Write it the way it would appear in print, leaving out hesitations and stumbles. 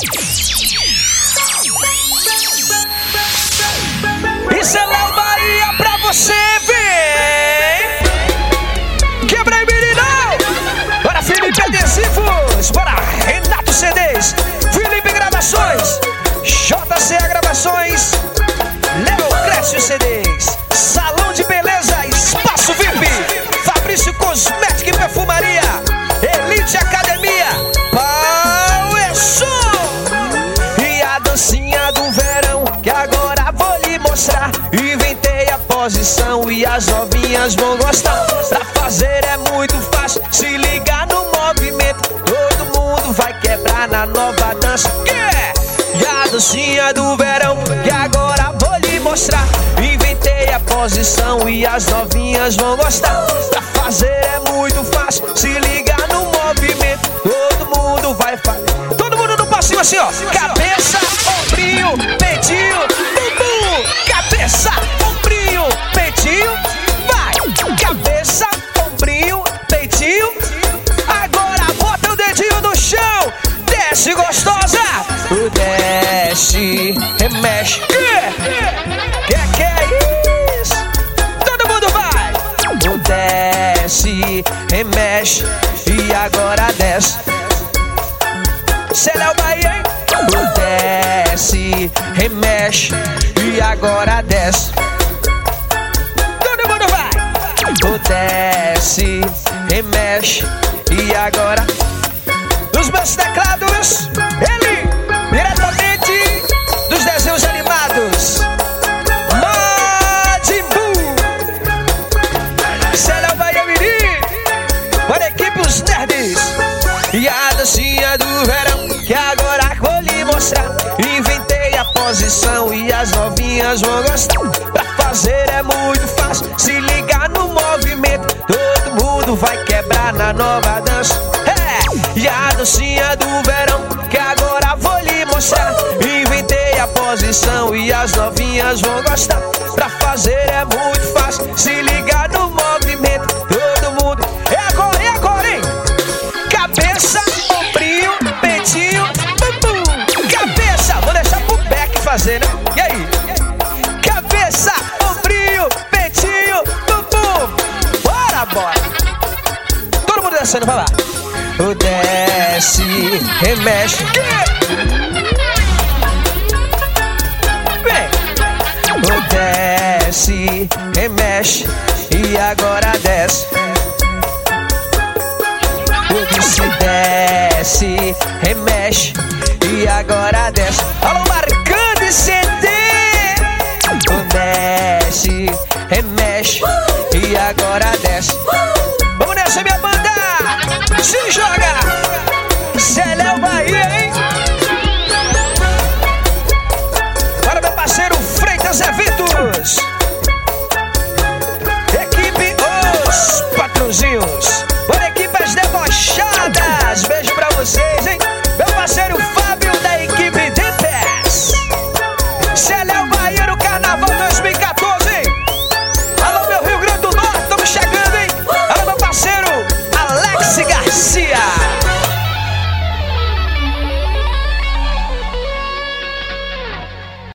Isso é Léo Bahia pra você, vem! Quebra aí, meninão! Bora, Felipe Adesivos! Bora, Renato CDs! Felipe Gravações! JCA Gravações! Léo Cresce CDs! Salão de Beleza, Espaço VIP! Fabrício Cosmética e Perfumaria! Elite Academia! Pau é som! E a dancinha do verão que agora vou lhe mostrar. Inventei a posição e as novinhas vão gostar. Pra fazer é muito fácil, se ligar no movimento. Todo mundo vai quebrar na nova dança. E a dancinha do verão que agora vou lhe mostrar. Inventei a posição e as novinhas vão gostar. Pra fazer é muito fácil, se ligar no movimento. Todo mundo vai fazer. Todo mundo no passinho assim, ó. Cabeça, ombrinho, peitinho, bumbum. Cabeça, ombrinho, peitinho. Vai. Cabeça, ombrinho, peitinho. Agora bota o dedinho no chão. Desce gostosa. Desce, remexe. Que é isso? Todo mundo vai. Desce, remexe. E agora desce. Cê é Léo Bahia, hein? Desce, remexe. E agora desce. Todo mundo vai. Desce, remexe. E agora nos meus teclados, ele, diretamente dos desenhos animados, Majin Buu. Cê é Léo Bahia, menino. Bora, equipe, os nerds. E a dancinha do verão que agora vou lhe mostrar. Inventei a posição e as novinhas vão gostar. Pra fazer é muito fácil, se ligar no movimento. Todo mundo vai quebrar na nova dança. E a dancinha do verão que agora vou lhe mostrar. Inventei a posição e as novinhas vão gostar. Pra fazer é muito fácil, se ligar no movimento. Todo mundo, é agora, hein? Cabeça, ombrinho, peitinho, bumbum. Cabeça, vou deixar pro Beck fazer, né? E aí? Cabeça, ombrinho, peitinho, bumbum. Bora! Todo mundo descendo, vai lá. Desce, remexe. Vem. Desce, remexe. E agora desce. Eu disse desce, remexe.